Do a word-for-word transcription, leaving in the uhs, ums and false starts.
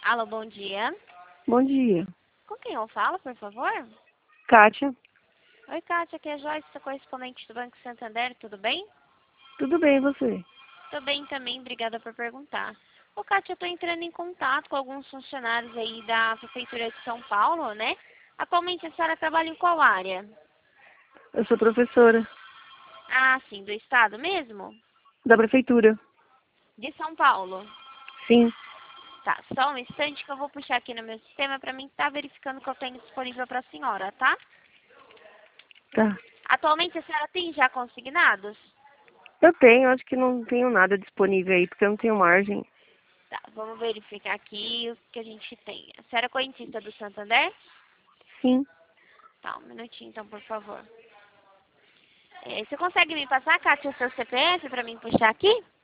Alô, bom dia. Bom dia. Com quem eu falo, por favor? Kátia, Oi, Kátia, aqui é a Joyce, sou correspondente do Banco Santander, tudo bem? tudo bem e você? Tô bem também, obrigada por perguntar. Ô, Kátia, eu tô entrando em contato com alguns funcionários aí da Prefeitura de São Paulo, né? Atualmente a senhora trabalha em qual área? Eu sou professora Ah, sim, do estado mesmo? da prefeitura. De São Paulo. Sim, Tá, só um instante que eu vou puxar aqui no meu sistema pra mim estar verificando o que eu tenho disponível pra senhora, tá? tá. Atualmente a senhora tem já consignados? Eu tenho, acho que não tenho nada disponível aí, porque eu não tenho margem. Tá, vamos verificar aqui o que a gente tem. A senhora é correntista do Santander? Sim, Tá, um minutinho então, por favor. É, você consegue me passar, Kátia, o seu C P F pra mim puxar aqui?